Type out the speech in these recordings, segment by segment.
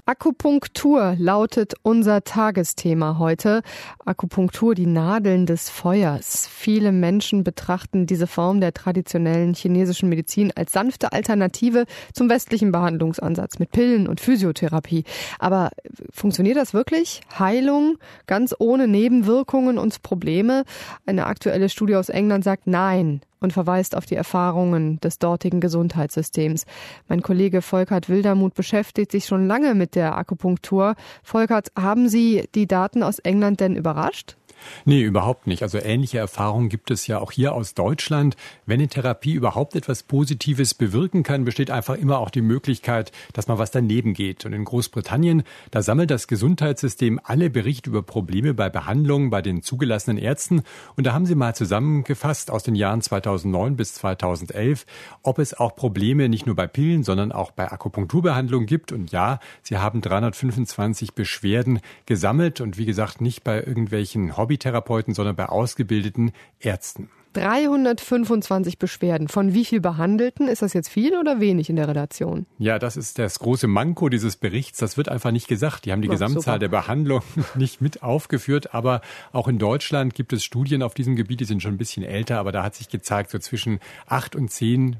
Akupunktur lautet unser Tagesthema heute. Akupunktur, die Nadeln des Feuers. Viele Menschen betrachten diese Form der traditionellen chinesischen Medizin als sanfte Alternative zum westlichen Behandlungsansatz mit Pillen und Physiotherapie. Aber funktioniert das wirklich? Heilung, ganz ohne Nebenwirkungen und Probleme? Eine aktuelle Studie aus England sagt nein und verweist auf die Erfahrungen des dortigen Gesundheitssystems. Mein Kollege Volkert Wildermuth beschäftigt sich schon lange mit der Akupunktur. Volkert, haben Sie die Daten aus England denn überrascht? Nee, überhaupt nicht. Also ähnliche Erfahrungen gibt es ja auch hier aus Deutschland. Wenn eine Therapie überhaupt etwas Positives bewirken kann, besteht einfach immer auch die Möglichkeit, dass mal was daneben geht. Und in Großbritannien, da sammelt das Gesundheitssystem alle Berichte über Probleme bei Behandlungen bei den zugelassenen Ärzten. Und da haben sie mal zusammengefasst aus den Jahren 2009 bis 2011, ob es auch Probleme nicht nur bei Pillen, sondern auch bei Akupunkturbehandlungen gibt. Und ja, sie haben 325 Beschwerden gesammelt und wie gesagt, nicht bei irgendwelchen Hobbytherapeuten, sondern bei ausgebildeten Ärzten. 325 Beschwerden. Von wie viel Behandelten? Ist das jetzt viel oder wenig in der Relation? Ja, das ist das große Manko dieses Berichts. Das wird einfach nicht gesagt. Die haben die Gesamtzahl der Behandlungen nicht mit aufgeführt. Aber auch in Deutschland gibt es Studien auf diesem Gebiet, die sind schon ein bisschen älter. Aber da hat sich gezeigt, so zwischen 8 und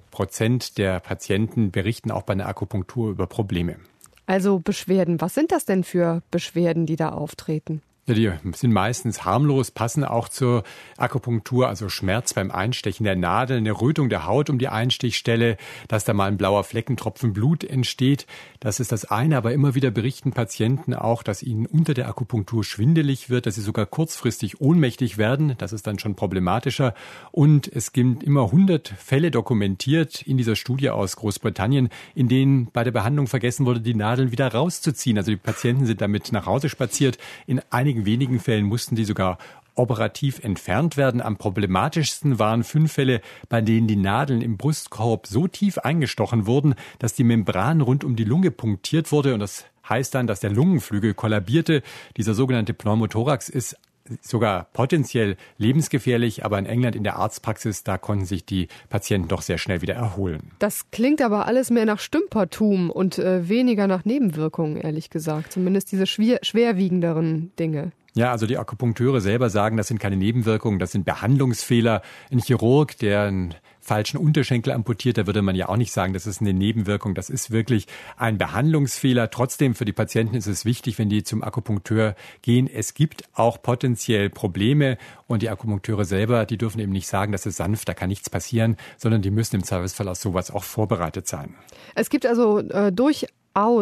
10% der Patienten berichten auch bei einer Akupunktur über Probleme. Also Beschwerden. Was sind das denn für Beschwerden, die da auftreten? Ja, die sind meistens harmlos, passen auch zur Akupunktur, also Schmerz beim Einstechen der Nadel, eine Rötung der Haut um die Einstichstelle, dass da mal ein blauer Fleckentropfen Blut entsteht. Das ist das eine, aber immer wieder berichten Patienten auch, dass ihnen unter der Akupunktur schwindelig wird, dass sie sogar kurzfristig ohnmächtig werden. Das ist dann schon problematischer. Und es gibt immer 100 Fälle dokumentiert in dieser Studie aus Großbritannien, in denen bei der Behandlung vergessen wurde, die Nadeln wieder rauszuziehen. Also die Patienten sind damit nach Hause spaziert. In einigen wenigen Fällen mussten die sogar operativ entfernt werden. Am problematischsten waren 5 Fälle, bei denen die Nadeln im Brustkorb so tief eingestochen wurden, dass die Membran rund um die Lunge punktiert wurde. Und das heißt dann, dass der Lungenflügel kollabierte. Dieser sogenannte Pneumothorax ist sogar potenziell lebensgefährlich, aber in England in der Arztpraxis, da konnten sich die Patienten doch sehr schnell wieder erholen. Das klingt aber alles mehr nach Stümpertum und weniger nach Nebenwirkungen, ehrlich gesagt. Zumindest diese schwerwiegenderen Dinge. Ja, also die Akupunkteure selber sagen, das sind keine Nebenwirkungen, das sind Behandlungsfehler. Ein Chirurg, der einen falschen Unterschenkel amputiert, da würde man ja auch nicht sagen, das ist eine Nebenwirkung. Das ist wirklich ein Behandlungsfehler. Trotzdem für die Patienten ist es wichtig, wenn die zum Akupunkteur gehen. Es gibt auch potenziell Probleme und die Akupunkteure selber, die dürfen eben nicht sagen, das ist sanft, da kann nichts passieren, sondern die müssen im Zweifelsfall auf sowas auch vorbereitet sein. Es gibt also durchaus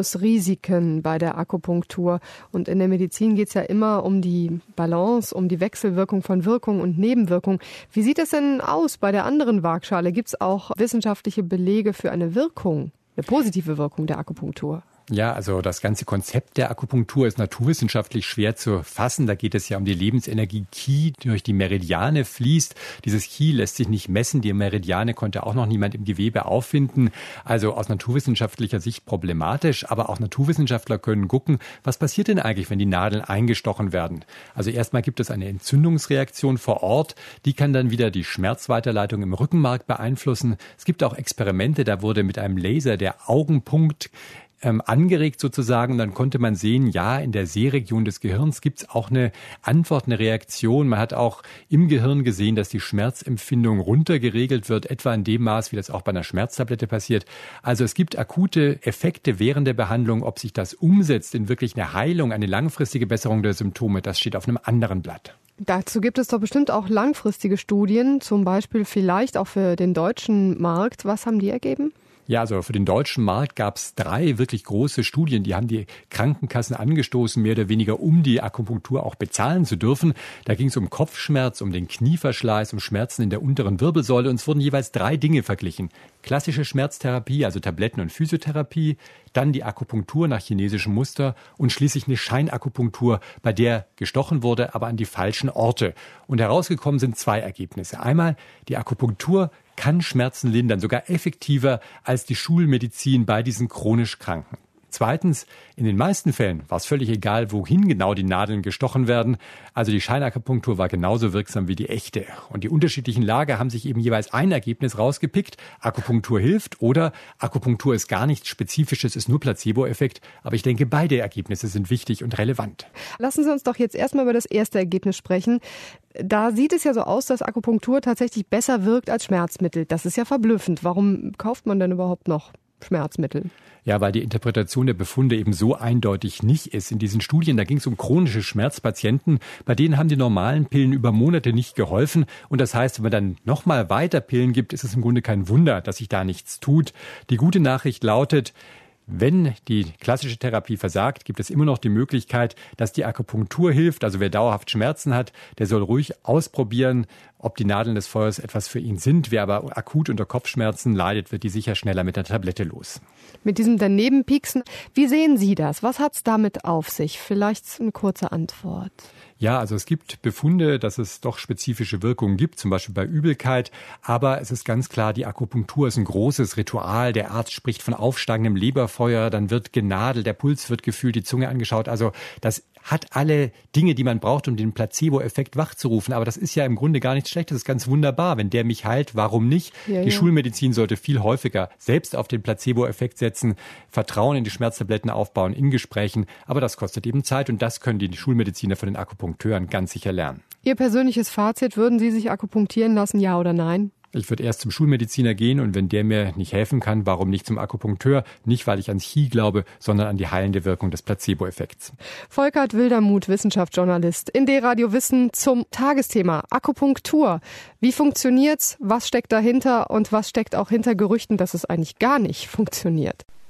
Risiken bei der Akupunktur. Und in der Medizin geht es ja immer um die Balance, um die Wechselwirkung von Wirkung und Nebenwirkung. Wie sieht es denn aus bei der anderen Waagschale? Gibt es auch wissenschaftliche Belege für eine Wirkung, eine positive Wirkung der Akupunktur? Ja, also das ganze Konzept der Akupunktur ist naturwissenschaftlich schwer zu fassen. Da geht es ja um die Lebensenergie Qi, die durch die Meridiane fließt. Dieses Qi lässt sich nicht messen. Die Meridiane konnte auch noch niemand im Gewebe auffinden. Also aus naturwissenschaftlicher Sicht problematisch. Aber auch Naturwissenschaftler können gucken, was passiert denn eigentlich, wenn die Nadeln eingestochen werden. Also erstmal gibt es eine Entzündungsreaktion vor Ort. Die kann dann wieder die Schmerzweiterleitung im Rückenmark beeinflussen. Es gibt auch Experimente, da wurde mit einem Laser der Augenpunkt angeregt sozusagen. Dann konnte man sehen, ja, in der Sehregion des Gehirns gibt es auch eine Antwort, eine Reaktion. Man hat auch im Gehirn gesehen, dass die Schmerzempfindung runtergeregelt wird, etwa in dem Maß, wie das auch bei einer Schmerztablette passiert. Also es gibt akute Effekte während der Behandlung. Ob sich das umsetzt in wirklich eine Heilung, eine langfristige Besserung der Symptome, das steht auf einem anderen Blatt. Dazu gibt es doch bestimmt auch langfristige Studien, zum Beispiel vielleicht auch für den deutschen Markt. Was haben die ergeben? Ja, also für den deutschen Markt gab es 3 wirklich große Studien, die haben die Krankenkassen angestoßen, mehr oder weniger, um die Akupunktur auch bezahlen zu dürfen. Da ging es um Kopfschmerz, um den Knieverschleiß, um Schmerzen in der unteren Wirbelsäule und es wurden jeweils 3 Dinge verglichen. Klassische Schmerztherapie, also Tabletten- und Physiotherapie, dann die Akupunktur nach chinesischem Muster und schließlich eine Scheinakupunktur, bei der gestochen wurde, aber an die falschen Orte. Und herausgekommen sind 2 Ergebnisse. Einmal, die Akupunktur kann Schmerzen lindern, sogar effektiver als die Schulmedizin bei diesen chronisch Kranken. Zweitens, in den meisten Fällen war es völlig egal, wohin genau die Nadeln gestochen werden. Also die Scheinakupunktur war genauso wirksam wie die echte. Und die unterschiedlichen Lager haben sich eben jeweils ein Ergebnis rausgepickt. Akupunktur hilft oder Akupunktur ist gar nichts Spezifisches, ist nur Placebo-Effekt. Aber ich denke, beide Ergebnisse sind wichtig und relevant. Lassen Sie uns doch jetzt erstmal über das erste Ergebnis sprechen. Da sieht es ja so aus, dass Akupunktur tatsächlich besser wirkt als Schmerzmittel. Das ist ja verblüffend. Warum kauft man denn überhaupt noch Schmerzmittel? Ja, weil die Interpretation der Befunde eben so eindeutig nicht ist. In diesen Studien, da ging es um chronische Schmerzpatienten. Bei denen haben die normalen Pillen über Monate nicht geholfen. Und das heißt, wenn man dann nochmal weiter Pillen gibt, ist es im Grunde kein Wunder, dass sich da nichts tut. Die gute Nachricht lautet, wenn die klassische Therapie versagt, gibt es immer noch die Möglichkeit, dass die Akupunktur hilft. Also wer dauerhaft Schmerzen hat, der soll ruhig ausprobieren, ob die Nadeln des Feuers etwas für ihn sind. Wer aber akut unter Kopfschmerzen leidet, wird die sicher schneller mit der Tablette los. Mit diesem Danebenpieksen, wie sehen Sie das? Was hat's damit auf sich? Vielleicht eine kurze Antwort. Ja, also es gibt Befunde, dass es doch spezifische Wirkungen gibt, zum Beispiel bei Übelkeit. Aber es ist ganz klar, die Akupunktur ist ein großes Ritual. Der Arzt spricht von aufsteigendem Leberfeuer, dann wird genadelt, der Puls wird gefühlt, die Zunge angeschaut. Also das hat alle Dinge, die man braucht, um den Placebo-Effekt wachzurufen. Aber das ist ja im Grunde gar nichts Schlechtes. Das ist ganz wunderbar. Wenn der mich heilt, warum nicht? Die Schulmedizin sollte viel häufiger selbst auf den Placebo-Effekt setzen, Vertrauen in die Schmerztabletten aufbauen, in Gesprächen. Aber das kostet eben Zeit und das können die Schulmediziner von den Akupunkteuren ganz sicher lernen. Ihr persönliches Fazit, würden Sie sich akupunktieren lassen, ja oder nein? Ich würde erst zum Schulmediziner gehen und wenn der mir nicht helfen kann, warum nicht zum Akupunkteur? Nicht, weil ich ans Chi glaube, sondern an die heilende Wirkung des Placebo-Effekts. Volkert Wildermuth, Wissenschaftsjournalist, in D-Radio Wissen zum Tagesthema Akupunktur. Wie funktioniert's? Was steckt dahinter? Und was steckt auch hinter Gerüchten, dass es eigentlich gar nicht funktioniert?